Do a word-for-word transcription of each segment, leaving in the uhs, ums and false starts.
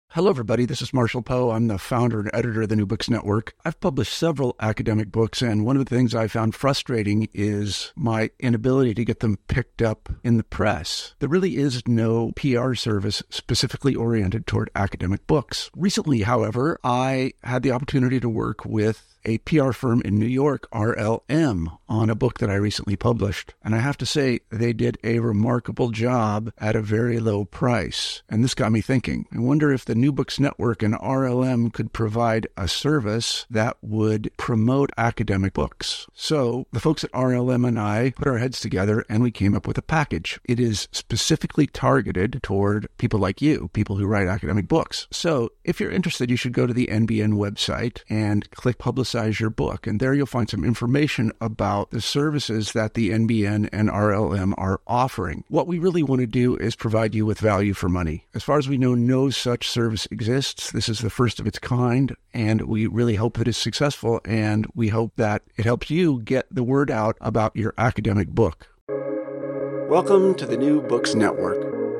Hello, everybody. This is Marshall Poe. I'm the founder and editor of the New Books Network. I've published several academic books, and one of the things I found frustrating is my inability to get them picked up in the press. There really is no P R service specifically oriented toward academic books. Recently, however, I had the opportunity to work with a P R firm in New York, R L M, on a book that I recently published. And I have to say, they did a remarkable job at a very low price. And this got me thinking. I wonder if the New Books Network and R L M could provide a service that would promote academic books. So the folks at R L M and I put our heads together and we came up with a package. It is specifically targeted toward people like you, people who write academic books. So if you're interested, you should go to the N B N website and click Publicize your book. And there you'll find some information about the services that the N B N and R L M are offering. What we really want to do is provide you with value for money. As far as we know, no such service exists. This is the first of its kind, and we really hope that it's successful, and we hope that it helps you get the word out about your academic book. Welcome to the New Books Network.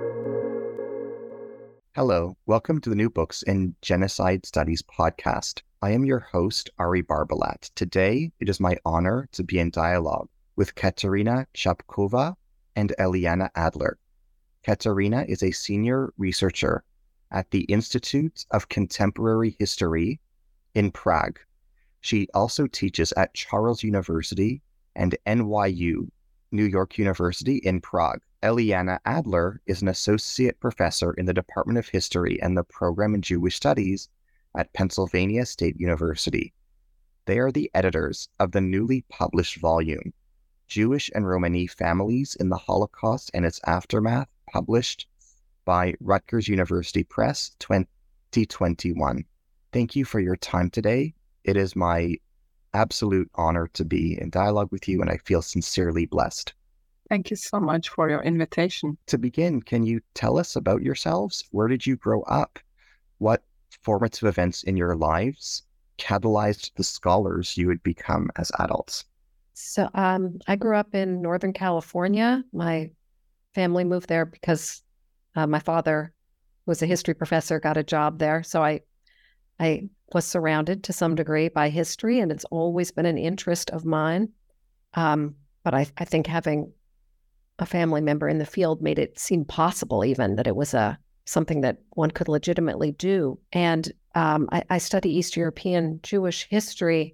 Hello, welcome to the New Books in Genocide Studies podcast. I am your host, Ari Barbalat. Today, it is my honor to be in dialogue with Katerina Czapkova and Eliana Adler. Katerina is a senior researcher at the Institute of Contemporary History in Prague. She also teaches at Charles University and N Y U, New York University in Prague. Eliana Adler is an associate professor in the Department of History and the program in Jewish Studies at Pennsylvania State University. They are the editors of the newly published volume, Jewish and Romani Families in the Holocaust and Its Aftermath, published by Rutgers University Press, twenty twenty-one. Thank you for your time today. It is my absolute honor to be in dialogue with you, and I feel sincerely blessed. Thank you so much for your invitation. To begin, can you tell us about yourselves? Where did you grow up? What formative events in your lives catalyzed the scholars you would become as adults? So um, I grew up in Northern California. My family moved there because uh, my father was a history professor, got a job there. So I, I was surrounded to some degree by history, and it's always been an interest of mine. Um, but I, I think having a family member in the field made it seem possible even that it was a something that one could legitimately do. And um, I, I study East European Jewish history,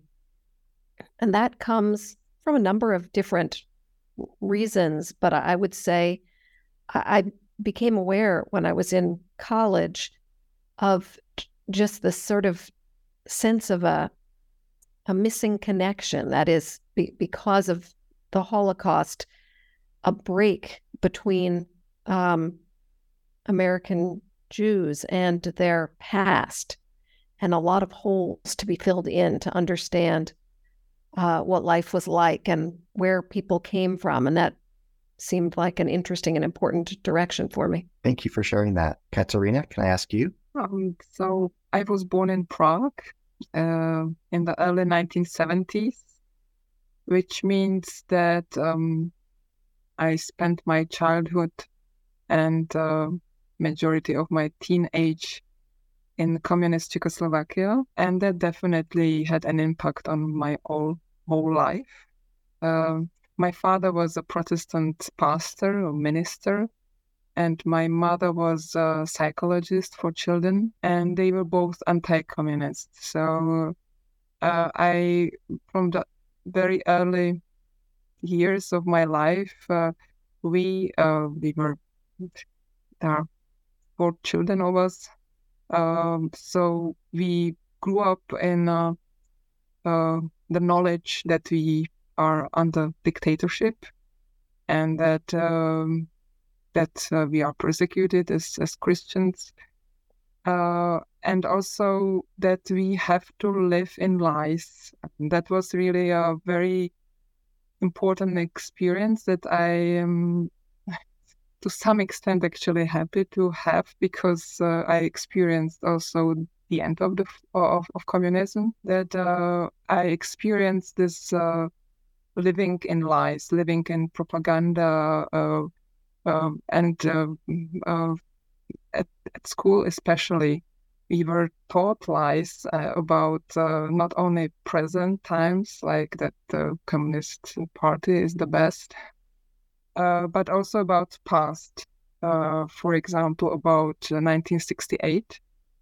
and that comes from a number of different reasons. But I would say I, I became aware when I was in college of just this sort of sense of a, a missing connection. That is, be, because of the Holocaust, a break between um, American Jews and their past, and a lot of holes to be filled in to understand uh, what life was like and where people came from. And that seemed like an interesting and important direction for me. Thank you for sharing that. Katerina, can I ask you? Um, so I was born in Prague uh, in the early nineteen seventies, which means that um, I spent my childhood and uh, majority of my teenage in communist Czechoslovakia, and that definitely had an impact on my whole, whole life. Uh, my father was a Protestant pastor or minister, and my mother was a psychologist for children, and they were both anti-communist. So uh, I, from the very early years of my life, uh, we uh, we were there are four children of us, um, so we grew up in uh, uh, the knowledge that we are under dictatorship, and that um, that uh, we are persecuted as as Christians, uh, and also that we have to live in lies. That was really a very important experience that I am, to some extent, actually happy to have, because uh, I experienced also the end of the of, of communism. That uh, I experienced this uh, living in lies, living in propaganda, uh, uh, and uh, uh, at, at school especially. we were taught lies uh, about uh, not only present times, like that the Communist Party is the best, uh, but also about past. Uh, for example, about uh, nineteen sixty-eight,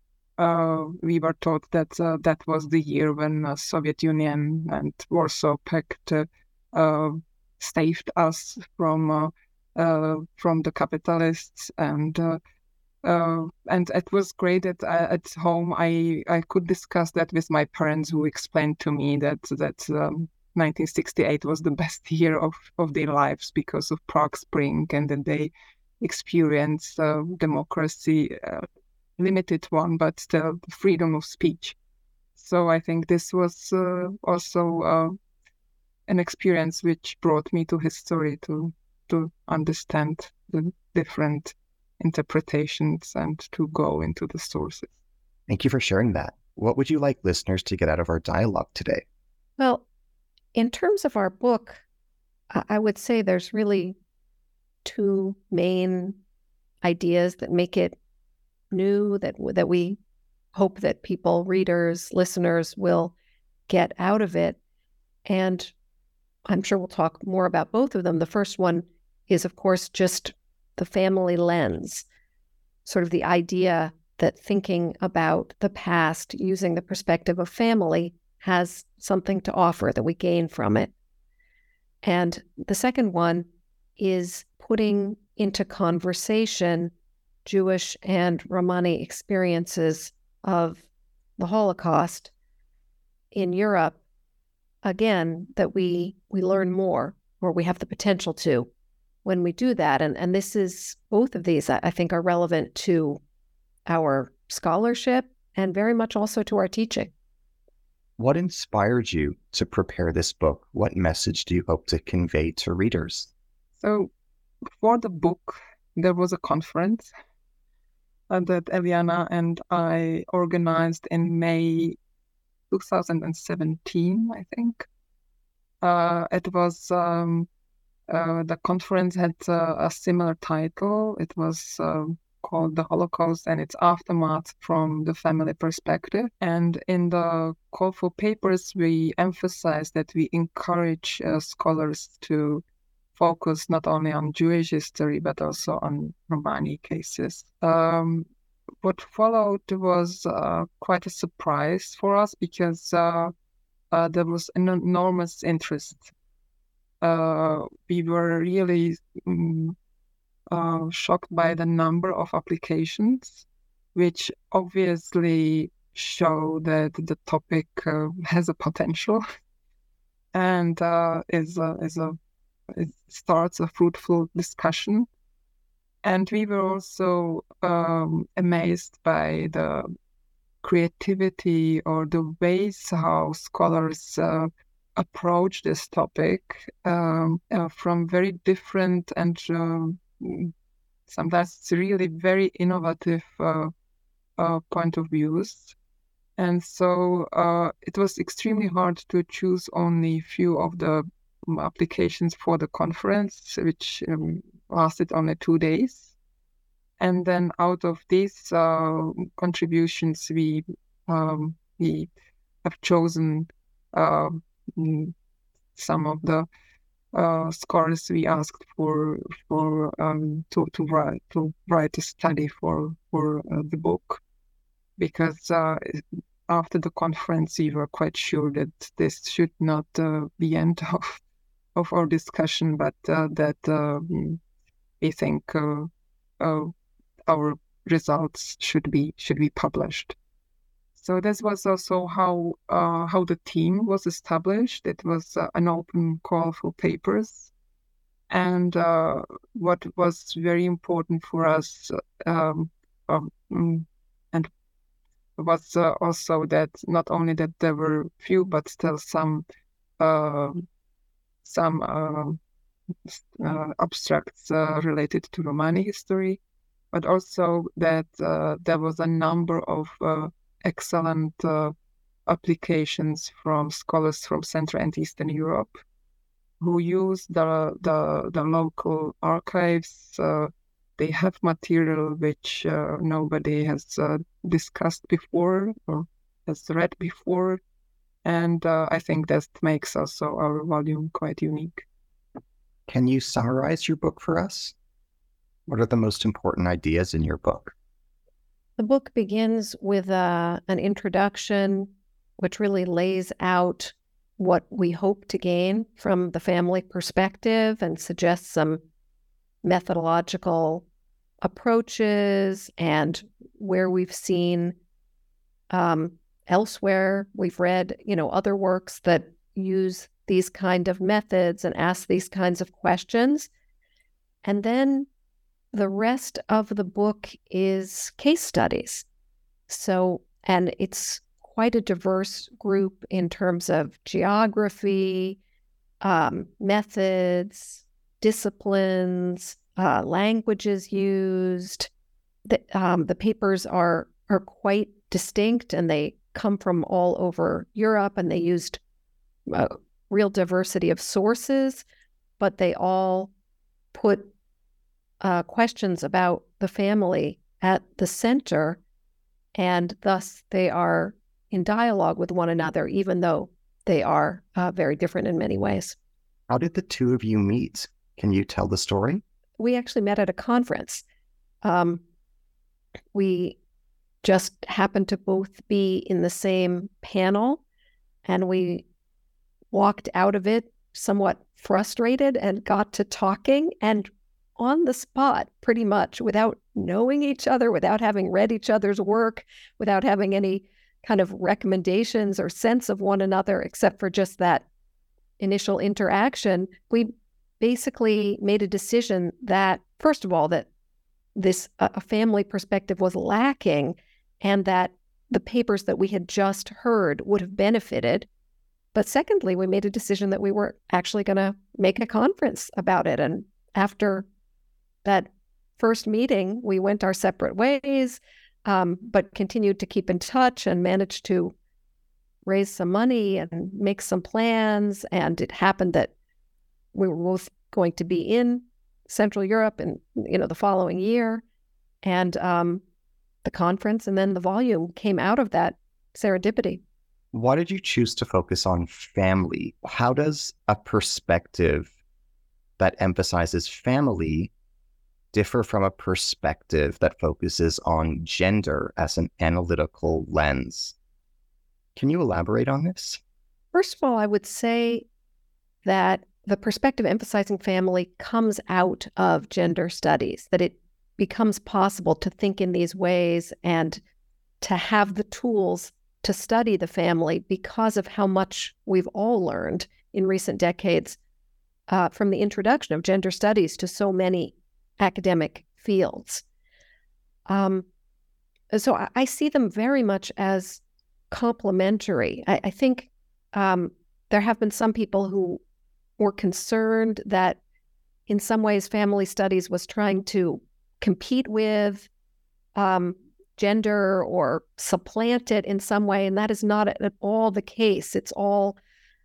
uh, we were taught that uh, that was the year when uh, Soviet Union and Warsaw Pact uh, uh, saved us from uh, uh, from the capitalists, and uh, uh, and it was great that I, at home I I could discuss that with my parents, who explained to me that that. Um, nineteen sixty-eight was the best year of, of their lives because of Prague Spring, and that they experienced uh, democracy, uh, limited one, but still freedom of speech. So I think this was uh, also uh, an experience which brought me to history to to understand the different interpretations and to go into the sources. Thank you for sharing that. What would you like listeners to get out of our dialogue today? Well, in terms of our book, I would say there's really two main ideas that make it new, that that we hope that people, readers, listeners will get out of it. And I'm sure we'll talk more about both of them. The first one is, of course, just the family lens, sort of the idea that thinking about the past using the perspective of family has something to offer, that we gain from it. And the second one is putting into conversation Jewish and Romani experiences of the Holocaust in Europe, again, that we we learn more, or we have the potential to, when we do that. And, and this is, both of these, I think, are relevant to our scholarship and very much also to our teaching. What inspired you to prepare this book? What message do you hope to convey to readers? So for the book, there was a conference uh, that Eliana and I organized in May two thousand seventeen, I think. Uh, it was, um, uh, the conference had uh, a similar title. It was uh, called The Holocaust and its Aftermath from the Family Perspective. And in the call for papers, we emphasize that we encourage uh, scholars to focus not only on Jewish history, but also on Romani cases. Um, what followed was uh, quite a surprise for us, because uh, uh, there was an enormous interest. Uh, we were really um, Uh, shocked by the number of applications, which obviously show that the topic uh, has a potential and uh, is a, is a it starts a fruitful discussion. And we were also um, amazed by the creativity or the ways how scholars uh, approach this topic um, uh, from very different and um, sometimes it's really very innovative uh, uh, point of views. And so uh, it was extremely hard to choose only few of the um, applications for the conference, which um, lasted only two days. And then out of these uh, contributions, we um, we have chosen uh, some of the Uh, scholars we asked for for um, to to write to write a study for for uh, the book, because uh, after the conference we were quite sure that this should not uh, be the end of of our discussion, but uh, that uh, we think uh, uh, our results should be should be published. So this was also how uh, how the team was established. It was uh, an open call for papers. And uh, what was very important for us um, um, and was uh, also that not only that there were few, but still some uh, some uh, uh, abstracts uh, related to Romani history, but also that uh, there was a number of uh, excellent uh, applications from scholars from Central and Eastern Europe, who use the the, the local archives uh, they have material which uh, nobody has uh, discussed before or has read before. And uh, I think that makes also our volume quite unique. Can you summarize your book for us? What are the most important ideas in your book? The book begins with uh, an introduction, which really lays out what we hope to gain from the family perspective and suggests some methodological approaches and where we've seen um, elsewhere. We've read, you know, other works that use these kind of methods and ask these kinds of questions. And then the rest of the book is case studies. So, and it's quite a diverse group in terms of geography, um, methods, disciplines, uh, languages used. The, um, the papers are are quite distinct, and they come from all over Europe, and they used a real diversity of sources, but they all put uh, questions about the family at the center, and thus they are in dialogue with one another, even though they are uh, very different in many ways. How did the two of you meet? Can you tell the story? We actually met at a conference. Um, we just happened to both be in the same panel, and we walked out of it somewhat frustrated and got to talking, and on the spot, pretty much, without knowing each other, without having read each other's work, without having any kind of recommendations or sense of one another, except for just that initial interaction, we basically made a decision that, first of all, that this uh, a family perspective was lacking, and that the papers that we had just heard would have benefited. But secondly, we made a decision that we were actually going to make a conference about it. And after that first meeting, we went our separate ways, um, but continued to keep in touch and managed to raise some money and make some plans. And it happened that we were both going to be in Central Europe and, you know, the following year. And um, the conference and then the volume came out of that serendipity. Why did you choose to focus on family? How does a perspective that emphasizes family differ from a perspective that focuses on gender as an analytical lens? Can you elaborate on this? First of all, I would say that the perspective emphasizing family comes out of gender studies, that it becomes possible to think in these ways and to have the tools to study the family because of how much we've all learned in recent decades uh, from the introduction of gender studies to so many academic fields. Um, so I, I see them very much as complementary. I, I think um, there have been some people who were concerned that in some ways family studies was trying to compete with um, gender or supplant it in some way, and that is not at all the case. It's all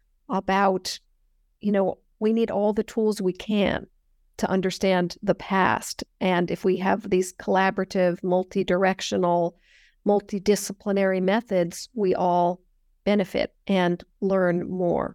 about, you know, we need all the tools we can to understand the past. And if we have these collaborative, multi-directional, multidisciplinary methods, we all benefit and learn more.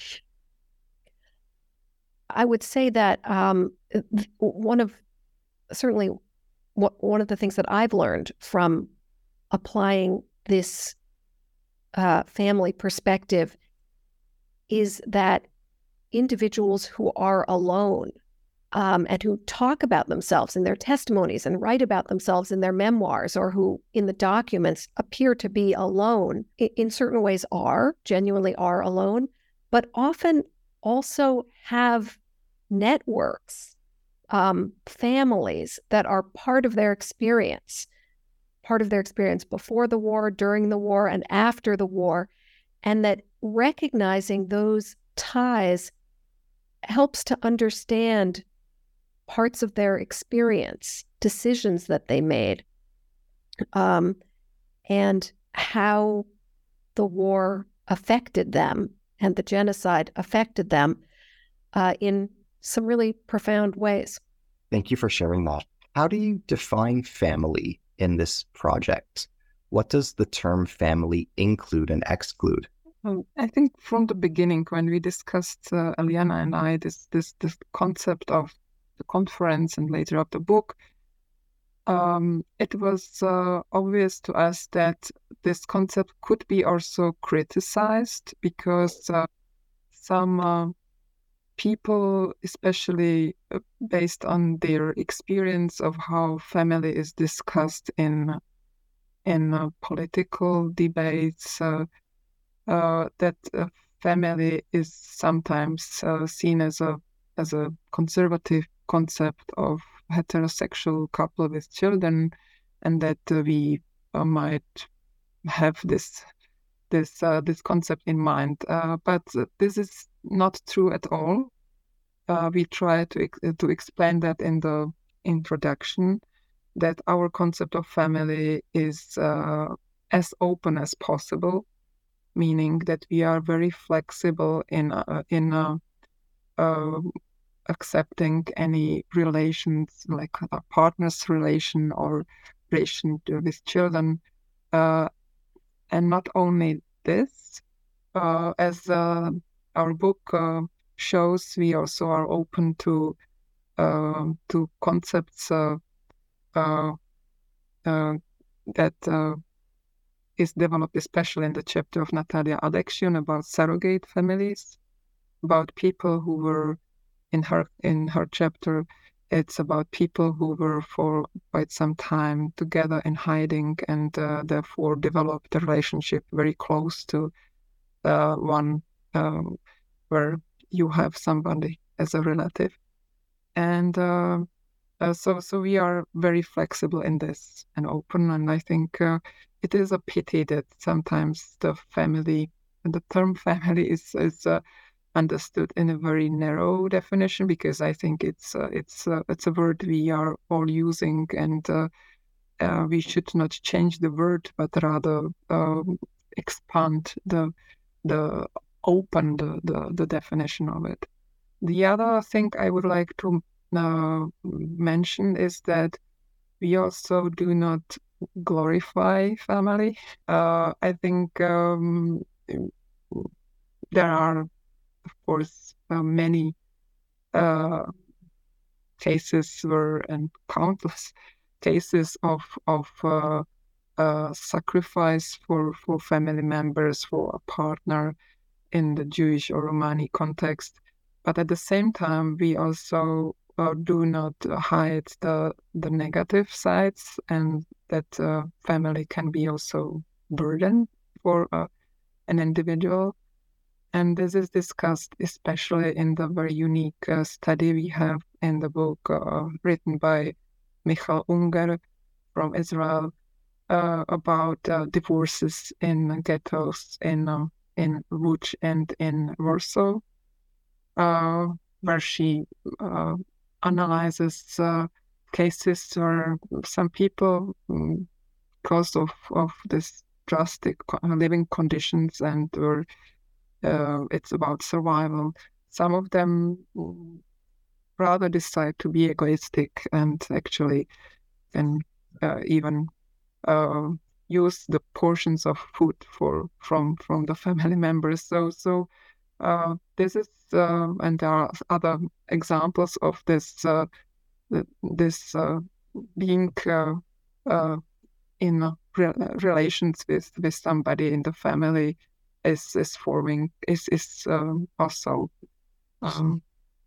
I would say that um, one of, certainly one of the things that I've learned from applying this uh, family perspective is that individuals who are alone um, and who talk about themselves in their testimonies and write about themselves in their memoirs, or who in the documents appear to be alone, in certain ways are, genuinely are alone, but often also have networks, um, families that are part of their experience, part of their experience before the war, during the war, and after the war, and that recognizing those ties helps to understand parts of their experience, decisions that they made, um, and how the war affected them and the genocide affected them uh, in some really profound ways. Thank you for sharing that. How do you define family in this project? What does the term family include and exclude? Um, I think from the beginning, when we discussed, uh, Aliana and I, this, this this concept of the conference and later of the book, um, it was uh, obvious to us that this concept could be also criticized because uh, some uh, people, especially uh, based on their experience of how family is discussed in in uh, political debates, uh, uh, that uh, family is sometimes uh, seen as a as a conservative concept of heterosexual couple with children, and that uh, we uh, might have this this uh, this concept in mind. Uh, but this is not true at all. Uh, we try to ex- to explain that in the introduction, that our concept of family is uh, as open as possible, meaning that we are very flexible in uh, in uh, uh, accepting any relations, like a partner's relation or relation to, with children. Uh, and not only this, uh, as uh, our book uh, shows, we also are open to uh, to concepts uh, uh, uh, that uh, is developed especially in the chapter of Natalia Alexion about surrogate families, about people who were in her in her chapter. It's about people who were for quite some time together in hiding and uh, therefore developed a relationship very close to uh, one um, where you have somebody as a relative. And uh, uh, so so we are very flexible in this and open. And I think uh, it is a pity that sometimes the family, the term family is, is uh, understood in a very narrow definition, because I think it's uh, it's uh, it's a word we are all using, and uh, uh, we should not change the word, but rather um, expand the the open the, the the definition of it. The other thing I would like to uh, mention is that we also do not glorify family. Uh, I think um, there are, of course, uh, many uh, cases where, and countless cases of of uh, uh, sacrifice for, for family members, for a partner in the Jewish or Romani context. But at the same time, we also uh, do not hide the the negative sides, and that uh, family can be also burden for uh, an individual. And this is discussed especially in the very unique uh, study we have in the book uh, written by Michal Unger from Israel uh, about uh, divorces in ghettos in uh, in Łódź and in Warsaw, uh, where she uh, analyzes uh, cases where some people, um, because of, of this drastic living conditions and were Uh, it's about survival. Some of them rather decide to be egoistic and actually can uh, even uh, use the portions of food for from from the family members. So so uh, this is uh, and there are other examples of this uh, this uh, being uh, uh, in re- relations with with somebody in the family is is forming is is um, also um,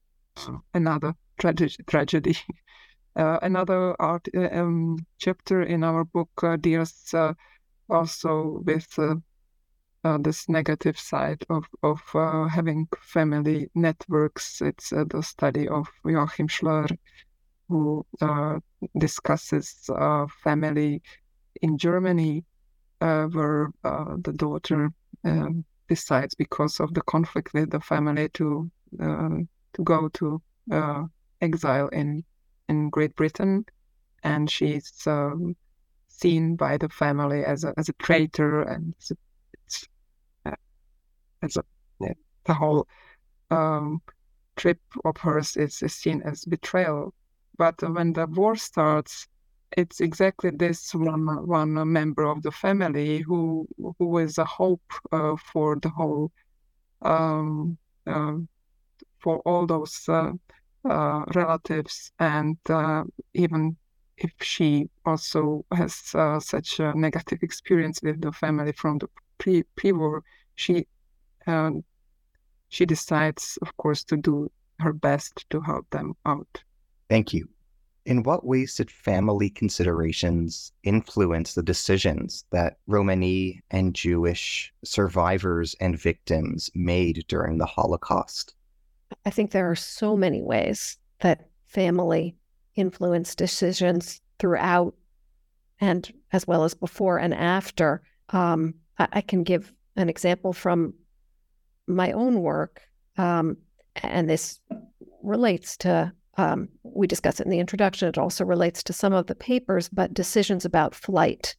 another tragedy. tragedy. Uh, another art uh, um, chapter in our book uh, deals uh, also with uh, uh, this negative side of of uh, having family networks. It's uh, the study of Joachim Schlör, who uh, discusses uh, family in Germany, uh, where uh, the daughter Um, decides, because of the conflict with the family, to uh, to go to uh, exile in in Great Britain, and she's um, seen by the family as a as a traitor, and it's, it's uh, as a yeah, the whole um, trip of hers is, is seen as betrayal. But when the war starts, it's exactly this one one member of the family who who is a hope uh, for the whole um, uh, for all those uh, uh, relatives, and uh, even if she also has uh, such a negative experience with the family from the pre pre-war, she um, she decides, of course, to do her best to help them out. Thank you. In what ways did family considerations influence the decisions that Romani and Jewish survivors and victims made during the Holocaust? I think there are so many ways that family influenced decisions throughout and as well as before and after. Um, I, I can give an example from my own work, um, and this relates to Um, we discuss it in the introduction. It also relates to some of the papers, but decisions about flight.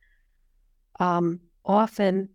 Um, often,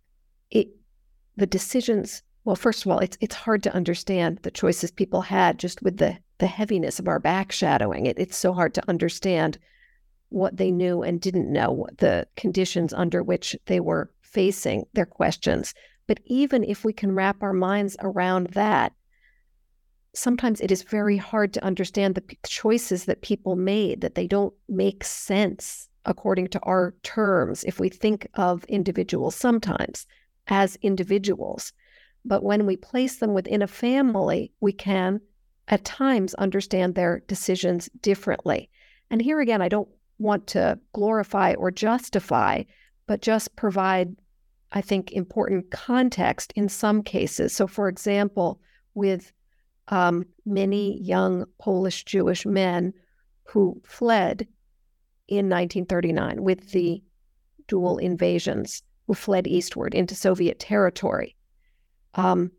it the decisions. Well, first of all, it's it's hard to understand the choices people had just with the the heaviness of our backshadowing. It it's so hard to understand what they knew and didn't know, what the conditions under which they were facing their questions. But even if we can wrap our minds around that, sometimes it is very hard to understand the p- choices that people made, that they don't make sense according to our terms if we think of individuals sometimes as individuals. But when we place them within a family, we can at times understand their decisions differently. And here again, I don't want to glorify or justify, but just provide, I think, important context in some cases. So for example, with Um, many young Polish Jewish men who fled in nineteen thirty-nine with the dual invasions, who fled eastward into Soviet territory. Um,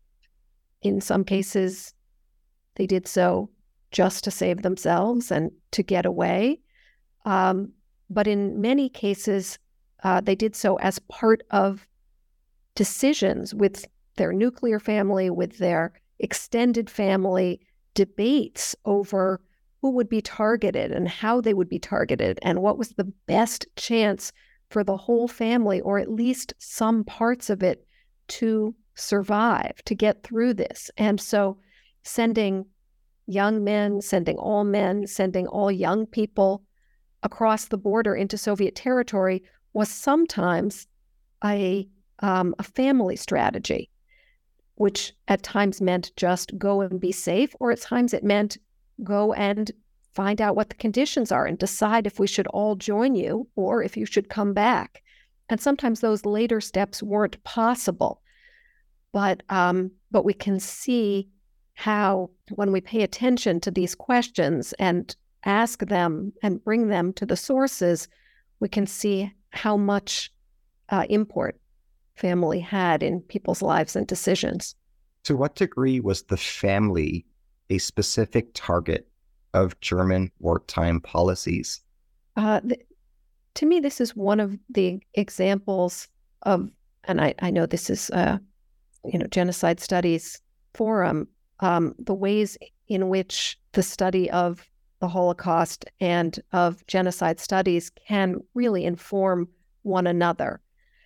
in some cases, they did so just to save themselves and to get away. Um, but in many cases, uh, they did so as part of decisions with their nuclear family, with their extended family, debates over who would be targeted and how they would be targeted and what was the best chance for the whole family, or at least some parts of it, to survive, to get through this. And so sending young men, sending all men, sending all young people across the border into Soviet territory was sometimes a, um, a family strategy, which at times meant just go and be safe, or at times it meant go and find out what the conditions are and decide if we should all join you or if you should come back. And sometimes those later steps weren't possible. But um, but we can see how when we pay attention to these questions and ask them and bring them to the sources, we can see how much uh, import family had in people's lives and decisions. To what degree was the family a specific target of German wartime policies? Uh, th- to me, this is one of the examples of, and I, I know this is, uh, you know, Genocide Studies Forum, um, the ways in which the study of the Holocaust and of genocide studies can really inform one another.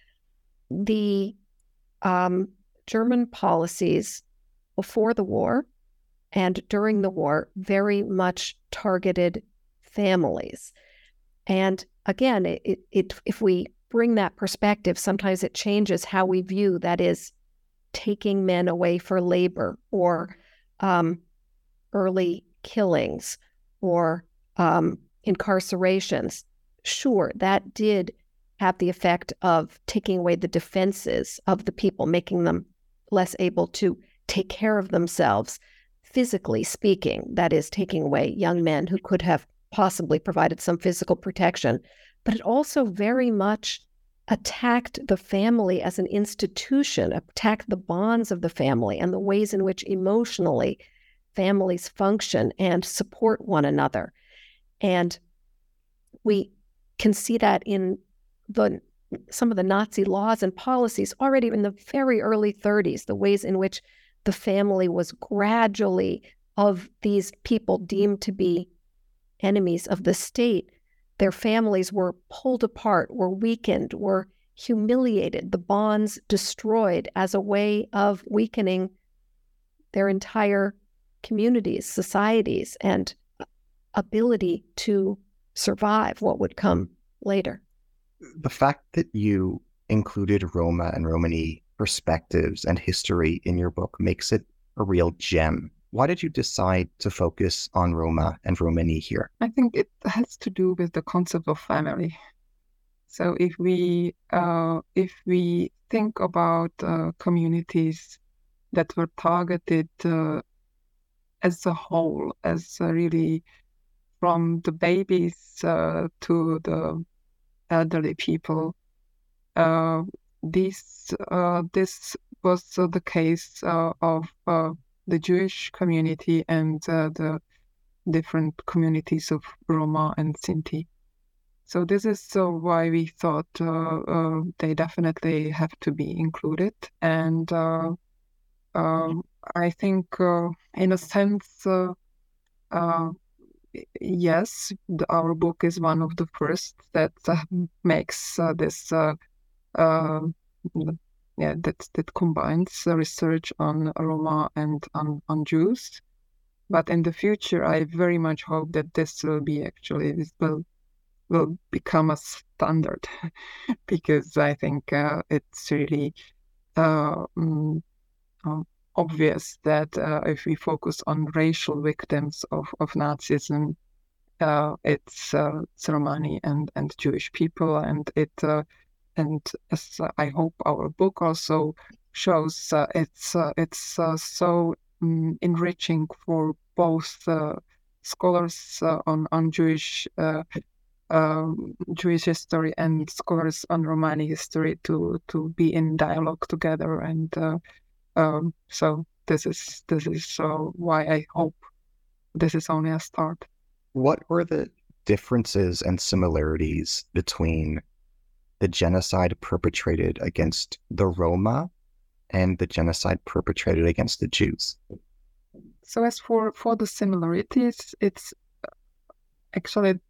The um, German policies before the war and during the war very much targeted families. And again, it, it, if we bring that perspective, sometimes it changes how we view, that is, taking men away for labor, or um, early killings, or um, incarcerations. Sure, that did have the effect of taking away the defenses of the people, making them less able to take care of themselves, physically speaking. That is, taking away young men who could have possibly provided some physical protection. But it also very much attacked the family as an institution, attacked the bonds of the family and the ways in which emotionally families function and support one another. And we can see that in the some of the Nazi laws and policies already in the very early thirties, the ways in which the family was gradually of these people deemed to be enemies of the state, their families were pulled apart, were weakened, were humiliated, the bonds destroyed as a way of weakening their entire communities, societies, and ability to survive what would come later. The fact that you included Roma and Romani perspectives and history in your book makes it a real gem. Why did you decide to focus on Roma and Romani here? I think it has to do with the concept of family. So if we uh, if we think about uh, communities that were targeted uh, as a whole, as uh, really from the babies uh, to the elderly people, uh, this uh, this was uh, the case uh, of uh, the Jewish community and uh, the different communities of Roma and Sinti. So this is uh, why we thought uh, uh, they definitely have to be included. And uh, um, I think, uh, in a sense, uh, uh, yes, the, our book is one of the first that uh, makes uh, this, uh, uh, yeah, that that combines uh, research on Roma and on, on Jews. But in the future, I very much hope that this will be actually this will will become a standard, because I think uh, it's really uh, um, um, obvious that uh, if we focus on racial victims of, of Nazism, uh, it's, uh, it's Romani and, and Jewish people, and it uh, and as I hope our book also shows, uh, it's uh, it's uh, so um, enriching for both uh, scholars uh, on on Jewish. Uh, Um, Jewish history and scholars on Romani history to to be in dialogue together, and uh, um, so this is this is uh, why I hope this is only a start. What were the differences and similarities between the genocide perpetrated against the Roma and the genocide perpetrated against the Jews? So as for for the similarities, it's actually,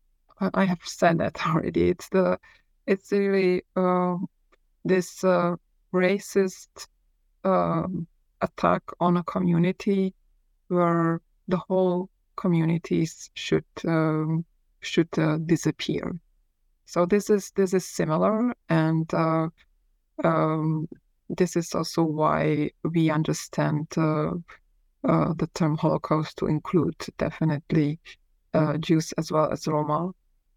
I have said that already. It's the, it's really uh, this uh, racist uh, attack on a community where the whole communities should um, should uh, disappear. So this is this is similar, and uh, um, this is also why we understand uh, uh, the term Holocaust to include definitely uh, Jews as well as Roma.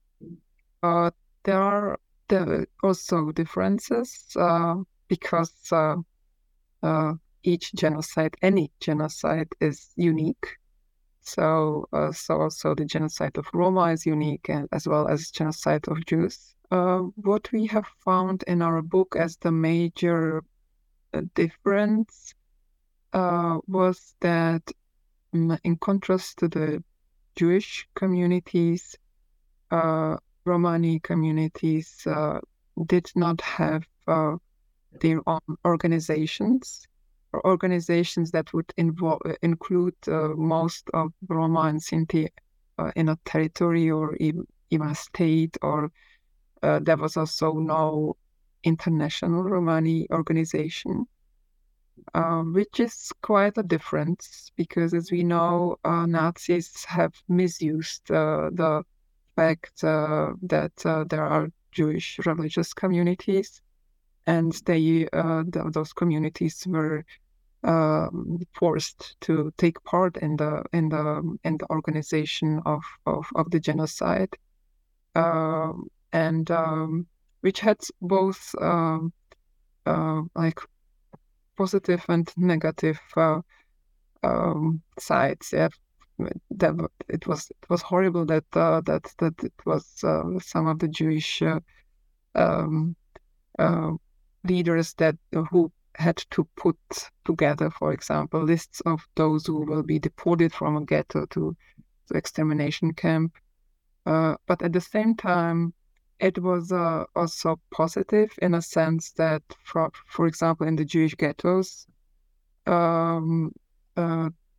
Uh, there are there are also differences uh, because uh, uh, each genocide, any genocide, is unique. So, uh, so also the genocide of Roma is unique, and as well as genocide of Jews. Uh, what we have found in our book as the major uh, difference uh, was that, um, in contrast to the Jewish communities, uh, Romani communities uh, did not have uh, their own organizations, or organizations that would involve, include uh, most of Roma and Sinti uh, in a territory or even, even a state, or uh, there was also no international Romani organization, uh, which is quite a difference, because as we know, uh, Nazis have misused uh, the fact uh, that uh, there are Jewish religious communities, and they uh, th- those communities were um, forced to take part in the in the in the organization of of, of the genocide, uh, and um, which had both um, uh, like positive and negative uh, um, sides. Yeah. That it was it was horrible that uh, that that it was uh, some of the Jewish uh, um, uh, leaders that uh, who had to put together, for example, lists of those who will be deported from a ghetto to the extermination camp. Uh, but at the same time, it was uh, also positive in a sense that, for for example, in the Jewish ghettos, um, uh,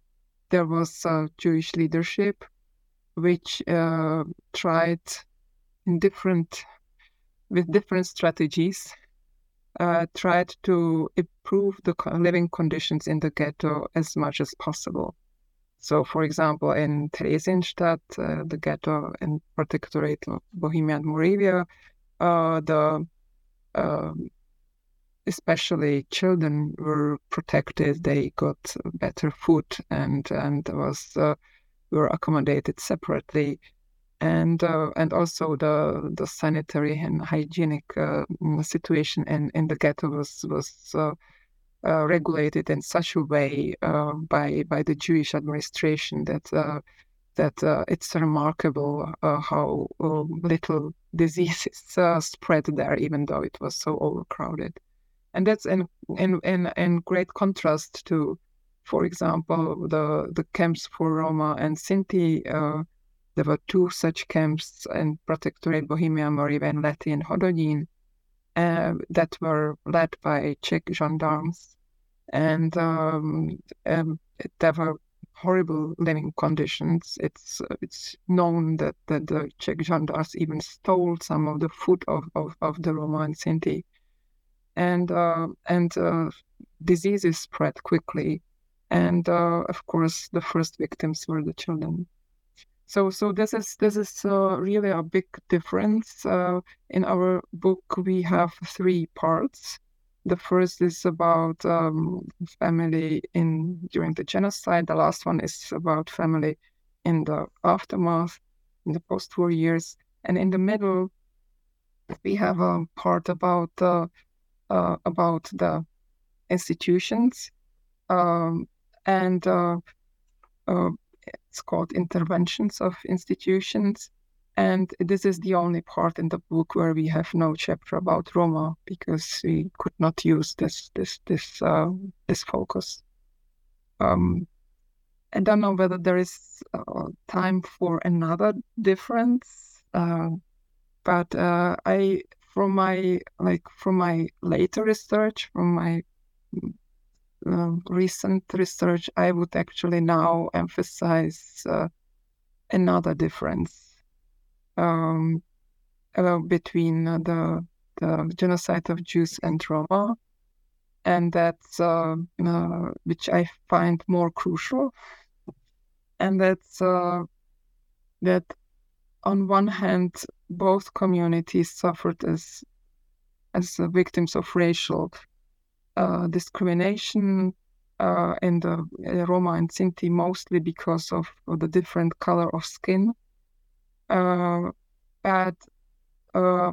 there was a Jewish leadership which uh, tried in different, with different strategies, uh, tried to improve the living conditions in the ghetto as much as possible. So, for example, in Theresienstadt, uh, the ghetto in Protectorate of Bohemia and Moravia, uh, the uh, especially children were protected. They got better food and and was uh, were accommodated separately, and uh, and also the the sanitary and hygienic uh, situation in, in the ghetto was was uh, uh, regulated in such a way uh, by by the Jewish administration that uh, that uh, it's remarkable uh, how uh, little diseases uh, spread there, even though it was so overcrowded. And that's in in in, in great contrast to, for example, the the camps for Roma and Sinti. Uh, there were two such camps in Protectorate Bohemia, Moravia, and Lety and Hodonín uh, that were led by Czech gendarmes, and um, um, there were horrible living conditions. It's uh, it's known that, that the Czech gendarmes even stole some of the food of, of, of the Roma and Sinti. And uh, and uh, diseases spread quickly, and uh, of course the first victims were the children. So so this is this is uh, really a big difference. Uh, in our book, we have three parts. The first is about um, family in during the genocide. The last one is about family in the aftermath, in the post-war years, and in the middle, we have a part about. Uh, Uh, about the institutions, um, and uh, uh, it's called Interventions of Institutions. And this is the only part in the book where we have no chapter about Roma, because we could not use this this this uh, this focus. Um, I don't know whether there is uh, time for another difference, uh, but uh, I. From my like from my later research, from my uh, recent research, I would actually now emphasize uh, another difference um, uh, between uh, the the genocide of Jews and Roma, and that's uh, uh, which I find more crucial, and that's uh, that. On one hand, both communities suffered as as victims of racial uh, discrimination uh, in the uh, Roma and Sinti, mostly because of, of the different color of skin. Uh, but uh,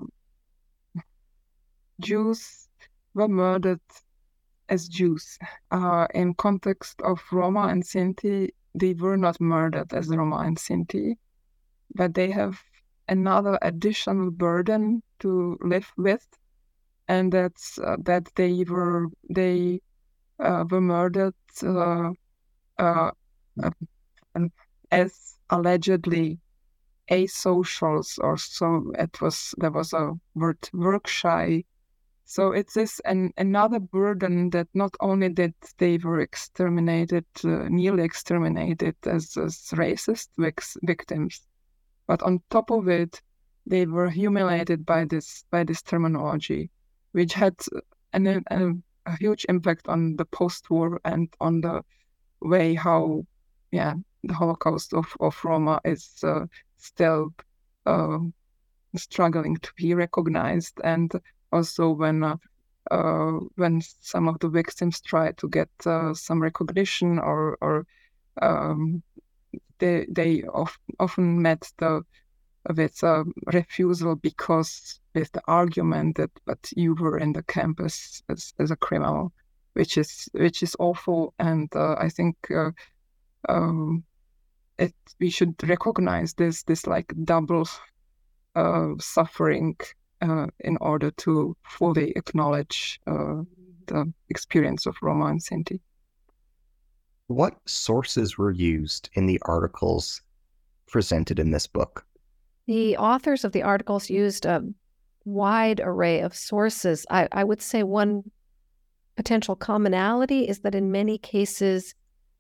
Jews were murdered as Jews. Uh, in context of Roma and Sinti, they were not murdered as Roma and Sinti, but they have another additional burden to live with, and that's uh, that they were they uh, were murdered uh, uh, uh, as allegedly asocials, or so it was. There was a word, work shy. So it's this an, another burden that not only that they were exterminated, uh, nearly exterminated as, as racist vic- victims. But on top of it, they were humiliated by this by this terminology, which had an, an, a huge impact on the post-war and on the way how, yeah, the Holocaust of, of Roma is uh, still uh, struggling to be recognized, and also when uh, uh, when some of the victims try to get uh, some recognition or or um, They they of, often met the with a refusal because with the argument that but you were in the campus as, as a criminal, which is which is awful, and uh, I think uh, um, it we should recognize this this like double uh, suffering uh, in order to fully acknowledge uh, the experience of Roma and Sinti. What sources were used in the articles presented in this book? The authors of the articles used a wide array of sources. I, I would say one potential commonality is that in many cases,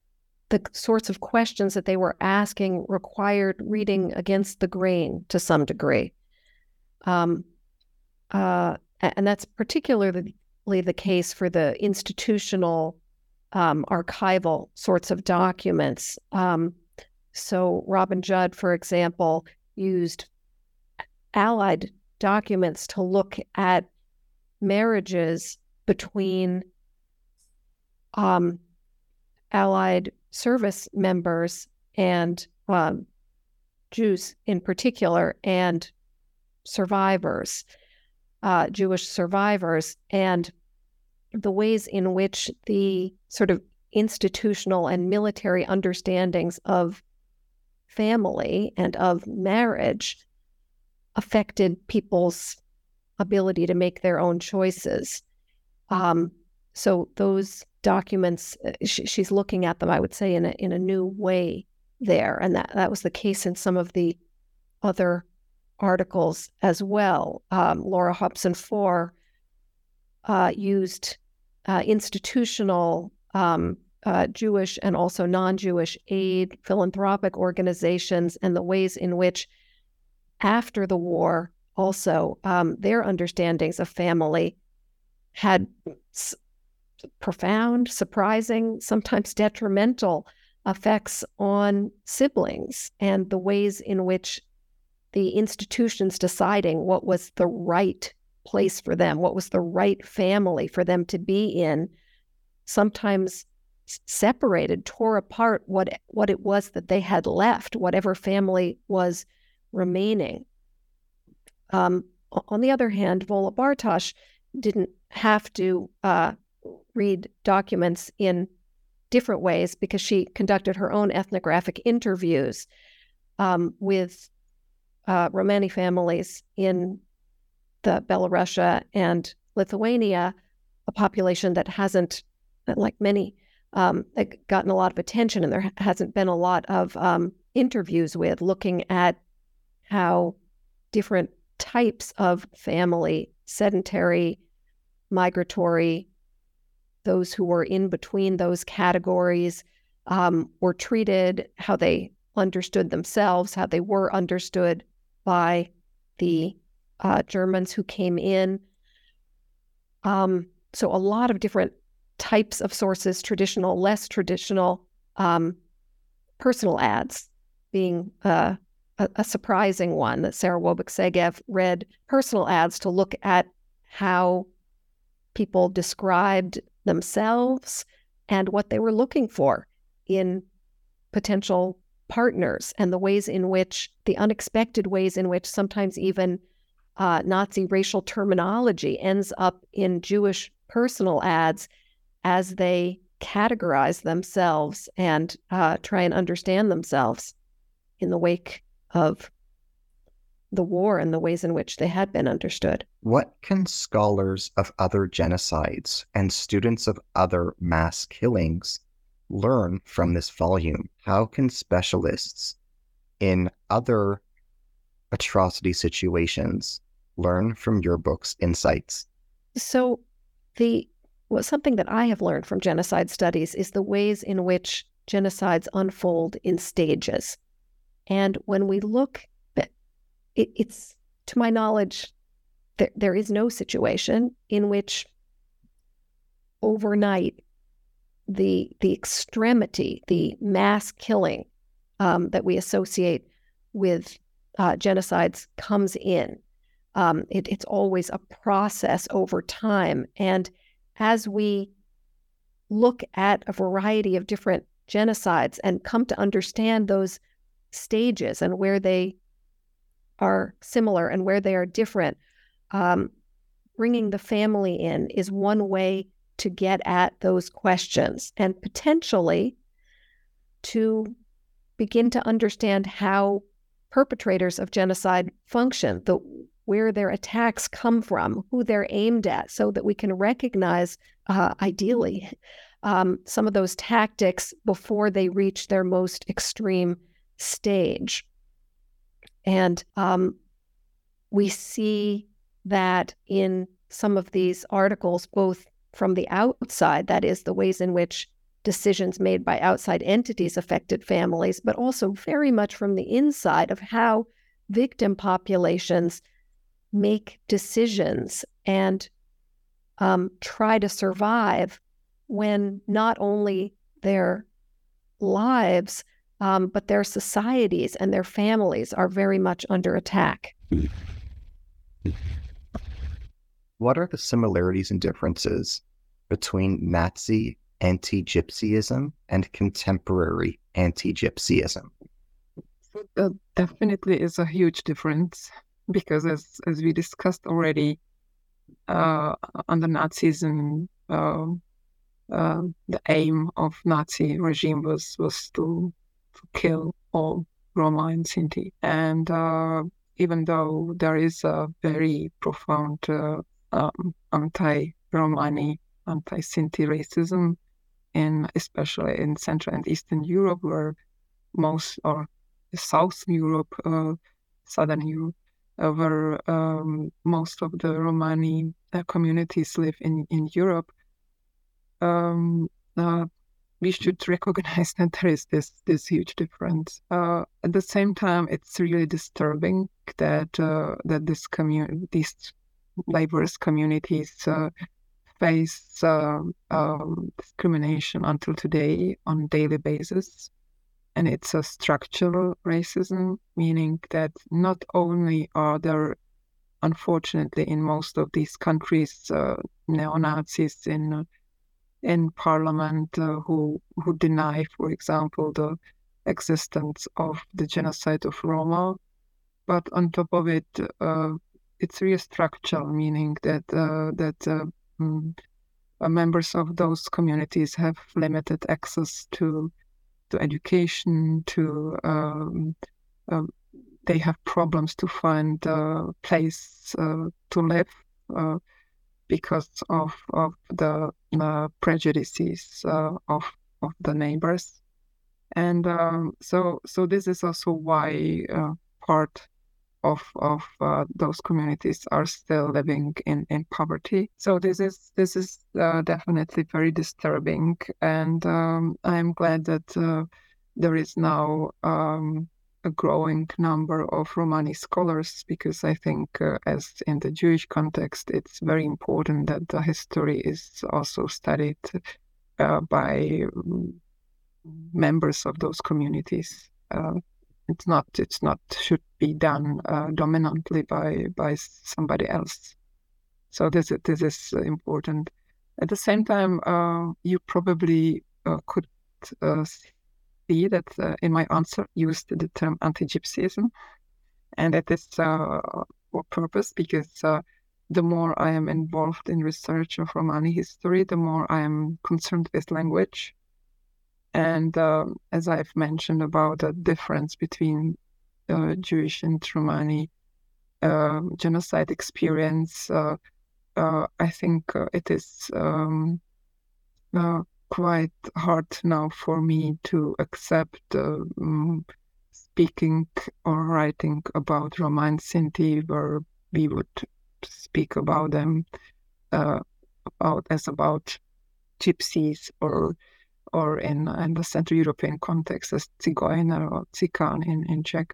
the sorts of questions that they were asking required reading against the grain to some degree. Um, uh, and that's particularly the case for the institutional um, archival sorts of documents. Um, so Robin Judd, for example, used Allied documents to look at marriages between um, Allied service members and um, Jews in particular, and survivors, uh, Jewish survivors, and the ways in which the sort of institutional and military understandings of family and of marriage affected people's ability to make their own choices. Um, so those documents, sh- she's looking at them, I would say, in a in a new way there, and that that was the case in some of the other articles as well. Um, Laura Hobson-Four uh, used uh, institutional um, uh, Jewish and also non-Jewish aid, philanthropic organizations, and the ways in which after the war also um, their understandings of family had s- profound, surprising, sometimes detrimental effects on siblings, and the ways in which the institutions deciding what was the right place for them, what was the right family for them to be in, sometimes separated, tore apart what what it was that they had left, whatever family was remaining. Um, on the other hand, Vola Bartosz didn't have to uh, read documents in different ways because she conducted her own ethnographic interviews um, with uh, Romani families in the Belarusia and Lithuania, a population that hasn't, like many, um, gotten a lot of attention, and there hasn't been a lot of um, interviews with, looking at how different types of family, sedentary, migratory, those who were in between those categories, um, were treated, how they understood themselves, how they were understood by the uh, Germans who came in. Um, so a lot of different types of sources, traditional, less traditional, um, personal ads being uh, a, a surprising one, that Sarah Wobuk-Segev read personal ads to look at how people described themselves and what they were looking for in potential partners, and the ways in which, the unexpected ways in which sometimes even uh, Nazi racial terminology ends up in Jewish personal ads as they categorize themselves and uh, try and understand themselves in the wake of the war and the ways in which they had been understood. What can scholars of other genocides and students of other mass killings learn from this volume? How can specialists in other atrocity situations learn from your book's insights? So the well, something that I have learned from genocide studies is the ways in which genocides unfold in stages. And when we look at it, it's, to my knowledge, there, there is no situation in which overnight the the extremity, the mass killing um, that we associate with uh, genocides comes in. Um, it, it's always a process over time. And as we look at a variety of different genocides and come to understand those stages and where they are similar and where they are different, um, bringing the family in is one way to get at those questions, and potentially to begin to understand how perpetrators of genocide function, the where their attacks come from, who they're aimed at, so that we can recognize, uh, ideally, um, some of those tactics before they reach their most extreme stage. And um, we see that in some of these articles, both from the outside, that is, the ways in which decisions made by outside entities affected families, but also very much from the inside of how victim populations make decisions and um, try to survive when not only their lives, um, but their societies and their families are very much under attack. What are the similarities and differences between Nazi anti-Gypsyism and contemporary anti-Gypsyism? That definitely is a huge difference, because as as we discussed already, uh, under Nazism, uh, uh, the aim of Nazi regime was was to, to kill all Roma and Sinti. And uh, even though there is a very profound uh, um, anti-Romani, anti-Sinti racism, in especially in Central and Eastern Europe, where most, or South Europe, uh, Southern Europe, uh, where um, most of the Romani uh, communities live in, in Europe, um, uh, we should recognize that there is this this huge difference. Uh, at the same time, it's really disturbing that uh, that this community, these diverse communities uh, face uh, um, discrimination until today on a daily basis. And it's a structural racism, meaning that not only are there, unfortunately, in most of these countries, uh, neo-Nazis in uh, in parliament uh, who who deny, for example, the existence of the genocide of Roma, but on top of it, uh, it's really structural, meaning that uh, that uh, mm, uh, members of those communities have limited access to to education, to um, uh, they have problems to find a place uh, to live uh, because of of the uh, prejudices uh, of of the neighbors, and um, so so this is also why uh, part of of uh, those communities are still living in, in poverty. So this is this is uh, definitely very disturbing, and um, I'm glad that uh, there is now um, a growing number of Romani scholars, because I think, uh, as in the Jewish context, it's very important that the history is also studied uh, by members of those communities. Uh, It's not. It's not. Should be done uh, dominantly by by somebody else. So this this is important. At the same time, uh, you probably uh, could uh, see that uh, in my answer used the term anti-Gypsyism, and it is uh, for purpose, because uh, the more I am involved in research of Romani history, the more I am concerned with language. And uh, as I've mentioned about the difference between uh, Jewish and Romani uh, genocide experience, uh, uh, I think uh, it is um, uh, quite hard now for me to accept uh, um, speaking or writing about Roma and Sinti, where we would speak about them uh, about as about gypsies, or or in, in the Central European context as Zigeuner or Tsikan in, in Czech.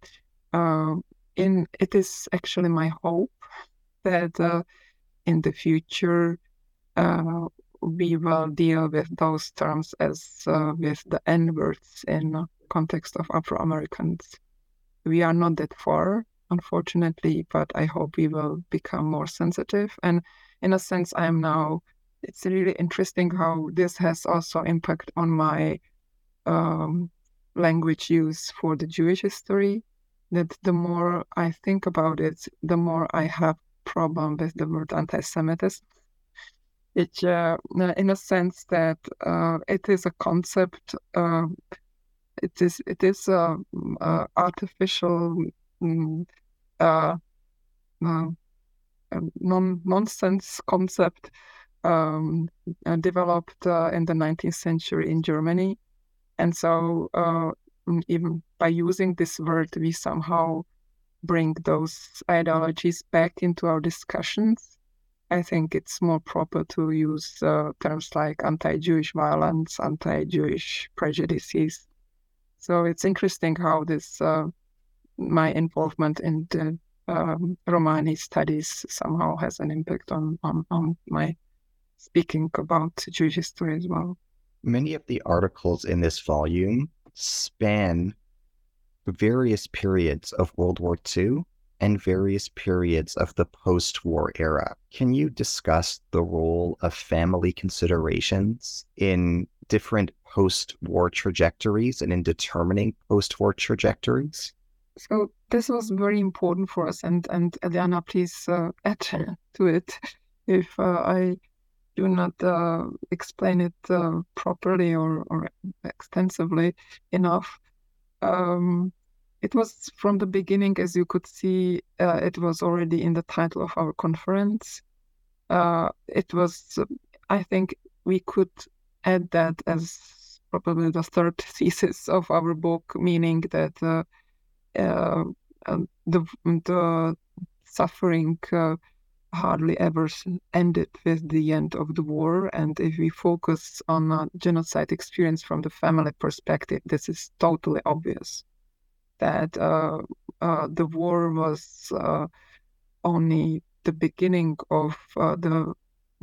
Uh, in, it is actually my hope that uh, in the future uh, we will deal with those terms as uh, with the N-words in the context of Afro-Americans. We are not that far, unfortunately, but I hope we will become more sensitive. And in a sense, I am now It's really interesting how this has also impact on my um, language use for the Jewish history. That the more I think about it, the more I have problem with the word anti-Semitism. It, uh, in a sense that uh, it is a concept. Uh, it is it is a, a artificial, uh, uh, non nonsense concept. Um, uh, developed uh, in the nineteenth century in Germany. And so uh, even by using this word, we somehow bring those ideologies back into our discussions. I think it's more proper to use uh, terms like anti-Jewish violence, anti-Jewish prejudices. So it's interesting how this, uh, my involvement in the um, Romani studies somehow has an impact on, on, on my speaking about Jewish history as well. Many of the articles in this volume span various periods of World War Two and various periods of the post-war era. Can you discuss the role of family considerations in different post-war trajectories and in determining post-war trajectories? So this was very important for us, and, and Eliana, please uh, add to it if uh, I do not uh, explain it uh, properly or, or extensively enough. Um, it was from the beginning, as you could see, uh, it was already in the title of our conference. Uh, it was, I think we could add that as probably the third thesis of our book, meaning that uh, uh, uh, the, the suffering uh, hardly ever ended with the end of the war. And if we focus on a genocide experience from the family perspective, this is totally obvious that uh, uh, the war was uh, only the beginning of uh, the,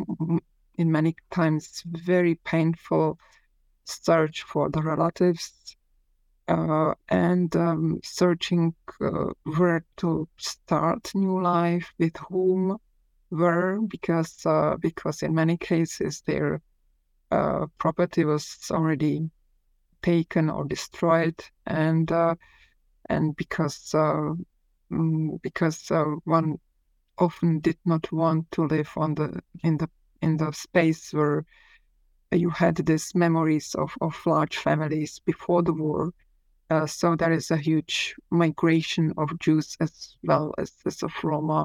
in many times, very painful search for the relatives uh, and um, searching uh, where to start new life, with whom, were, because uh, because in many cases their uh, property was already taken or destroyed, and uh, and because uh, because uh, one often did not want to live on the in the in the space where you had these memories of, of large families before the war. Uh, so there is a huge migration of Jews as well as, as of Roma.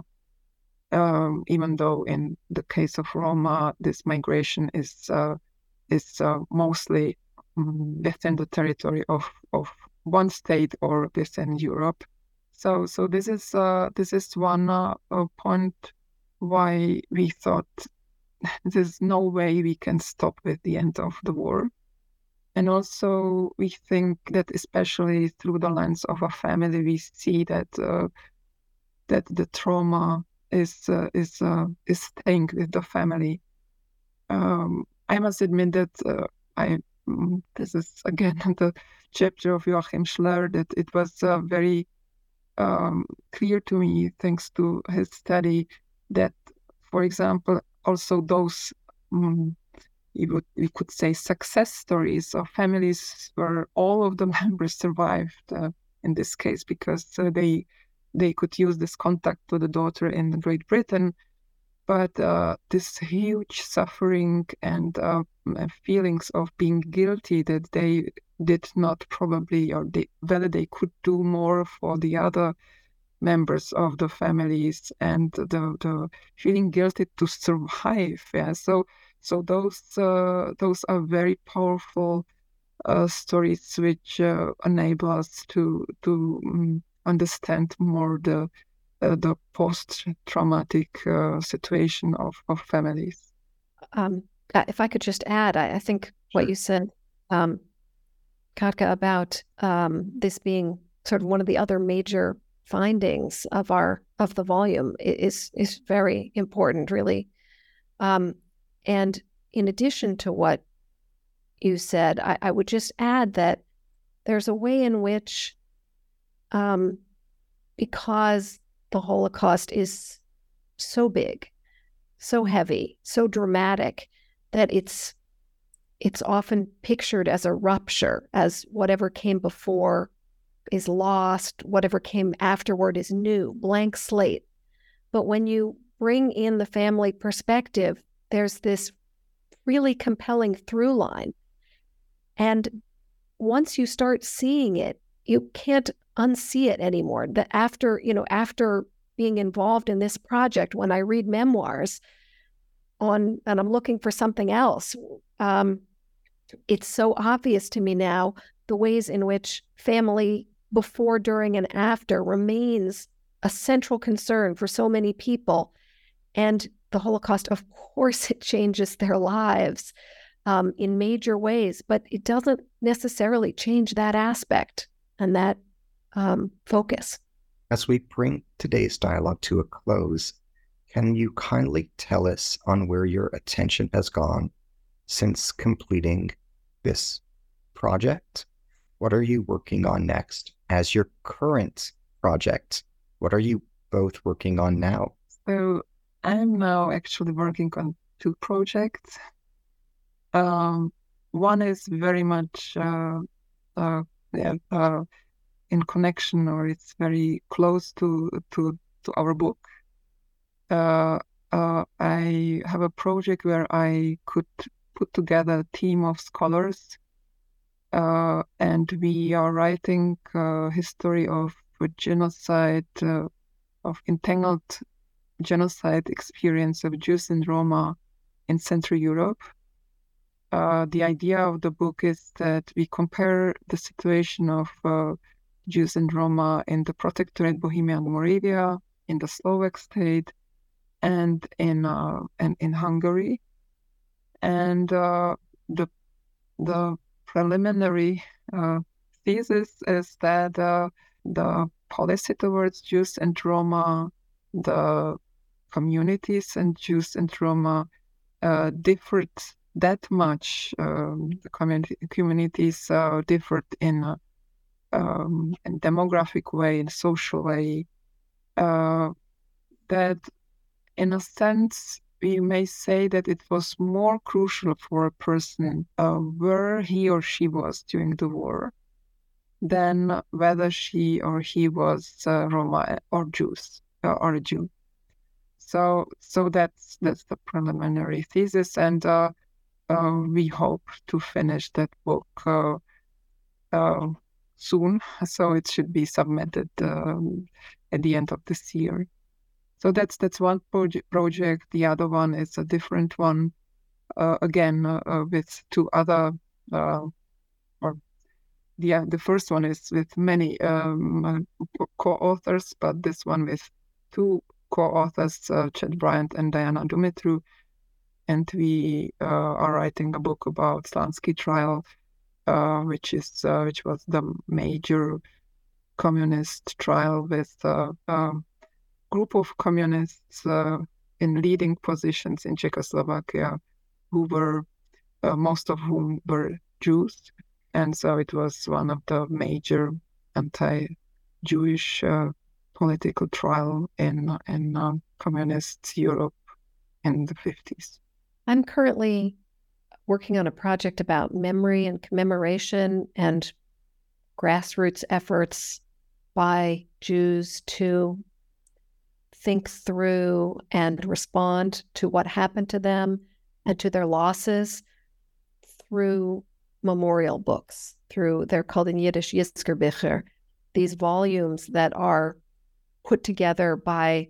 Um, even though in the case of Roma, this migration is uh, is uh, mostly um, within the territory of, of one state or within Europe. So so this is uh, this is one uh, point why we thought there's no way we can stop with the end of the war. And also we think that especially through the lens of a family, we see that uh, that the trauma is uh, is uh, is staying with the family. Um, I must admit that uh, I this is again the chapter of Joachim Schler, that it was uh, very um, clear to me, thanks to his study, that, for example, also those um, we would we could say success stories of families where all of the members survived. Uh, in this case, because uh, they. They could use this contact to the daughter in Great Britain, but uh, this huge suffering and uh, feelings of being guilty that they did not probably, or they, whether they could do more for the other members of the families, and the, the feeling guilty to survive. Yeah, so so those uh, those are very powerful uh, stories which uh, enable us to to. Um, understand more the uh, the post-traumatic uh, situation of, of families. Um, if I could just add, I, I think sure. what you said, um, Katka, about um, this being sort of one of the other major findings of our of the volume is is very important, really. Um, and in addition to what you said, I, I would just add that there's a way in which Um, because the Holocaust is so big, so heavy, so dramatic, that it's it's often pictured as a rupture, as whatever came before is lost, whatever came afterward is new, blank slate. But when you bring in the family perspective, there's this really compelling through line. And once you start seeing it, you can't unsee it anymore. That after, you know, after being involved in this project, when I read memoirs on, and I'm looking for something else, um, it's so obvious to me now the ways in which family before, during, and after remains a central concern for so many people. And the Holocaust, of course it changes their lives um, in major ways, but it doesn't necessarily change that aspect and that um, focus. As we bring today's dialogue to a close, can you kindly tell us on where your attention has gone since completing this project? What are you working on next as your current project? What are you both working on now? So I'm now actually working on two projects. Um, one is very much uh, uh, yeah, uh, in connection, or it's very close to to, to our book. Uh, uh, I have a project where I could put together a team of scholars, uh, and we are writing a history of a genocide, uh, of entangled genocide experience of Jews and Roma in Central Europe. Uh, the idea of the book is that we compare the situation of uh, Jews and Roma in the Protectorate Bohemia and Moravia, in the Slovak state, and in uh, and in Hungary. And uh, the the preliminary uh, thesis is that uh, the policy towards Jews and Roma, the communities and Jews and Roma uh, differed that much. Um, the community, communities uh, differed in a um, in demographic way, in social way, uh, that in a sense we may say that it was more crucial for a person uh, where he or she was during the war than whether she or he was uh, Roma or Jews uh, or a Jew. So, so that's that's the preliminary thesis, and uh, uh, we hope to finish that book uh, uh, soon. So it should be submitted um, at the end of this year. So that's that's one project. Project. The other one is a different one. Uh, again, uh, uh, with two other, uh, or the uh, the first one is with many um, co-authors, but this one with two co-authors, uh, Chet Bryant and Diana Dumitru, and we uh, are writing a book about Slansky trial, uh, which is uh, which was the major communist trial with a uh, uh, group of communists uh, in leading positions in Czechoslovakia, who were uh, most of whom were Jews, and so it was one of the major anti-Jewish uh, political trial in in uh, communist Europe in the fifties. I'm currently working on a project about memory and commemoration and grassroots efforts by Jews to think through and respond to what happened to them and to their losses through memorial books, through, they're called in Yiddish Yizkerbücher, these volumes that are put together by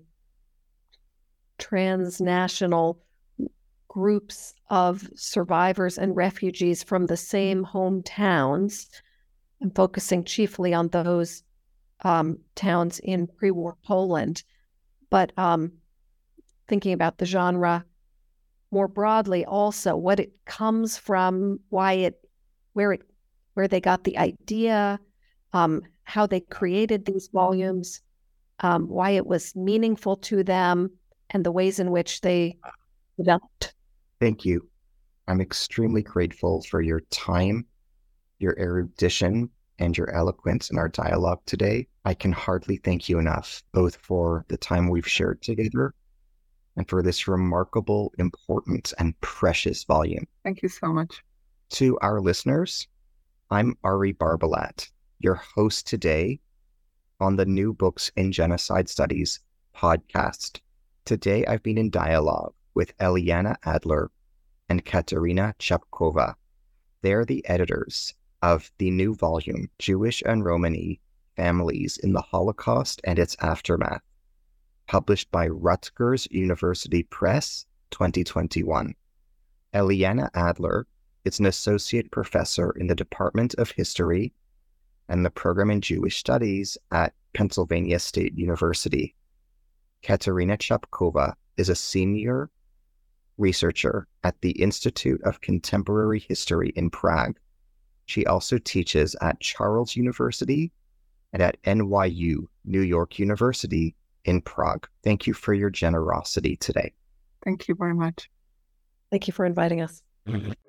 transnational groups of survivors and refugees from the same hometowns, and focusing chiefly on those um, towns in pre-war Poland. But um, thinking about the genre more broadly, also what it comes from, why it, where it, where they got the idea, um, how they created these volumes, um, why it was meaningful to them, and the ways in which they developed. Thank you. I'm extremely grateful for your time, your erudition, and your eloquence in our dialogue today. I can hardly thank you enough, both for the time we've shared together and for this remarkable, important, and precious volume. Thank you so much. To our listeners, I'm Ari Barbalat, your host today on the New Books in Genocide Studies podcast. Today, I've been in dialogue with Eliana Adler and Katerina Chapkova. They're the editors of the new volume, Jewish and Romani Families in the Holocaust and Its Aftermath, published by Rutgers University Press, twenty twenty-one. Eliana Adler is an associate professor in the Department of History and the program in Jewish Studies at Pennsylvania State University. Katerina Chapkova is a senior researcher at the Institute of Contemporary History in Prague. She also teaches at Charles University and at N Y U, New York University in Prague. Thank you for your generosity today. Thank you very much. Thank you for inviting us.